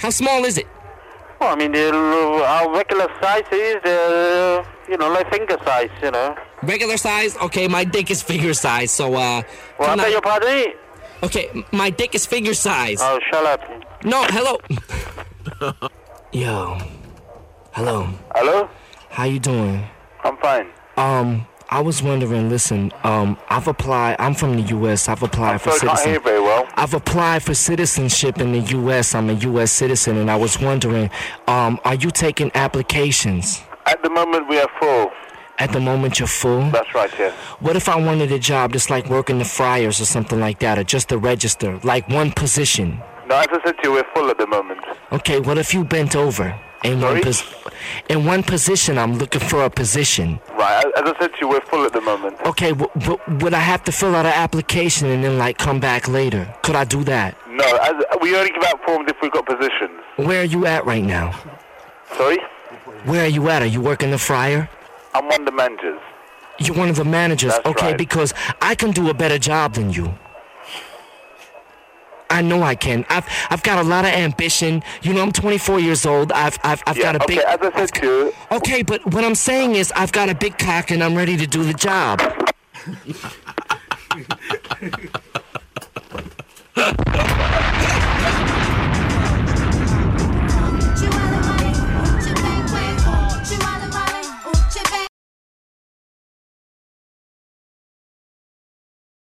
How small is it? Well, I mean, our regular size is, like finger size, Regular size? Okay, my dick is finger size, so, Well, I beg your pardon? Okay, my dick is finger size. Oh, shut up. No, hello. Yo. Hello. Hello? How you doing? I'm fine. I was wondering, listen, I've applied, I'm from the U.S., I've applied for citizenship. I can't hear citizenship. very well. I've applied for citizenship in the U.S., I'm a U.S. citizen, and I was wondering, are you taking applications? At the moment, we are full. At the moment, you're full? That's right, yes. What if I wanted a job just like working the fryers or something like that, or just to register, like one position? No, as I said to you, we're full at the moment. Okay, what if you bent over? In one position, I'm looking for a position. Right, as I said to you, we're full at the moment. Okay, would I have to fill out an application and then, like, come back later? Could I do that? No, we only give out forms if we've got positions. Where are you at right now? Sorry? Where are you at? Are you working the fryer? I'm one of the managers. You're one of the managers? That's okay, right. Because I can do a better job than you. I know I can. I've got a lot of ambition. I'm 24 years old. I've got a big. Okay, as I said to you. Okay, but what I'm saying is I've got a big cock and I'm ready to do the job.